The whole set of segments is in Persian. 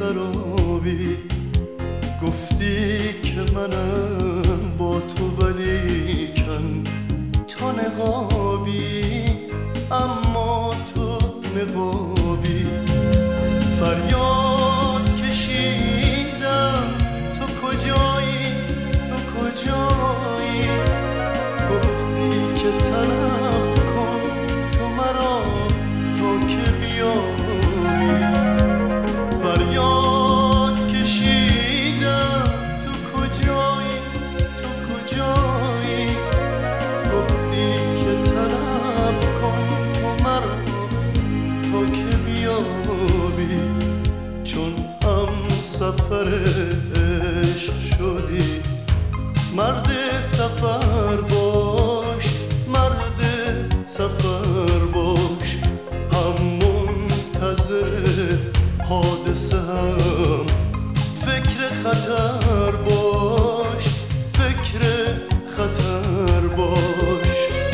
خرابی، گفتی که منم با تو ولیکن تو نقابی، اما تو نقابی. فریاد کشیدم تو کجایی، تو کجایی، گفتی که طلب کن تو مرا تا که بیایی. فریاد کشیدم تو کجایی، تو کجایی، گفتی که طلب کن تو مرا تا که بیایی. چون هم سفر عشق شدی، مرد سفر باش، مرد سفر باش. هم منتظر حادثه هم فکر خطر باش، فکر خطر باش.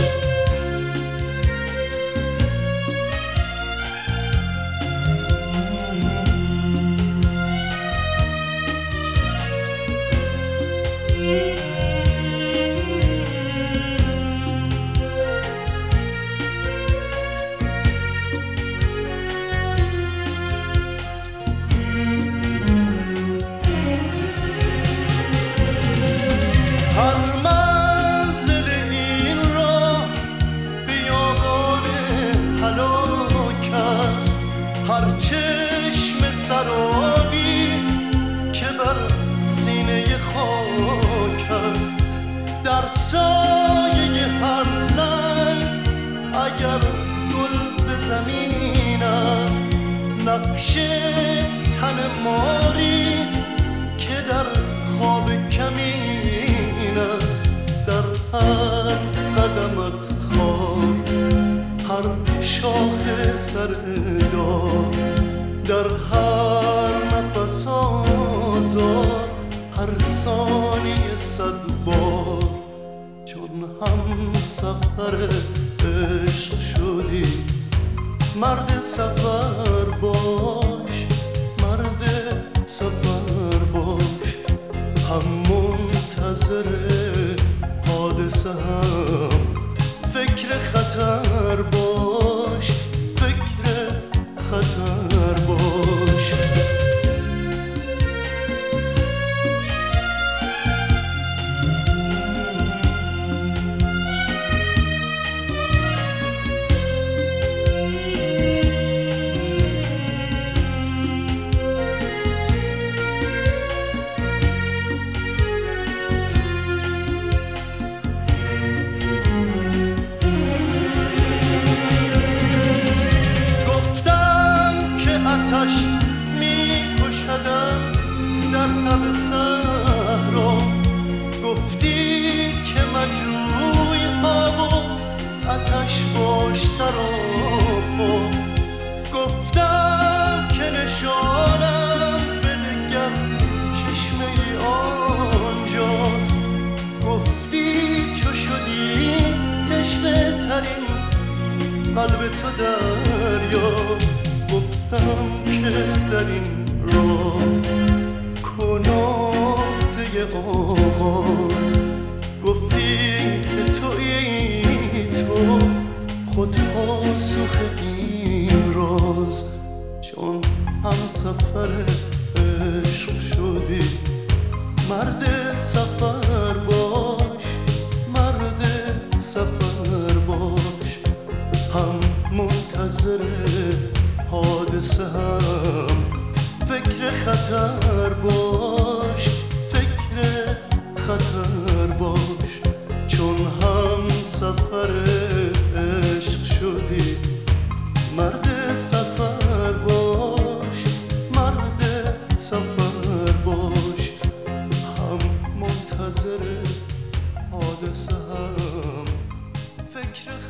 هر منزل این راه بیابان هلاک است، هر چشم سرابیست که بر سینه خاک است. در سایه هر سنگ اگر گل به زمین است، نقش تن ماریست که در خواب کمین است. در هر قدمت خار، هر شاخ سردار، در هر نفس آزار، هر ثانیه صد بار. چون هم سفر عشق شدی، مرد سفر باش، مرد سفر باش. هم منتظر حادثه هم فکر خطر باش، فکر خطر باش. آتش می کشدم در تب صحرا، گفتی که مجروی آب و آتش باش سراپا. گفتم که نشانم بده گر چشمه ای آنجاست، گفتی چو شدی تشنه ترین قلب تو دریاست. گفتم که در این راه کناته آغاز، گفتی که تویی تو خود پاسخ این راز. چون هم سفر عشق شدی، مرد سفر باش، مرد سفر باش. هم منتظر حادثه هم فکر خطر باش، فکر خطر باش. چون هم سفر عشق شدی، مرد سفر باش، مرد سفر باش. هم منتظر حادثه هم فکر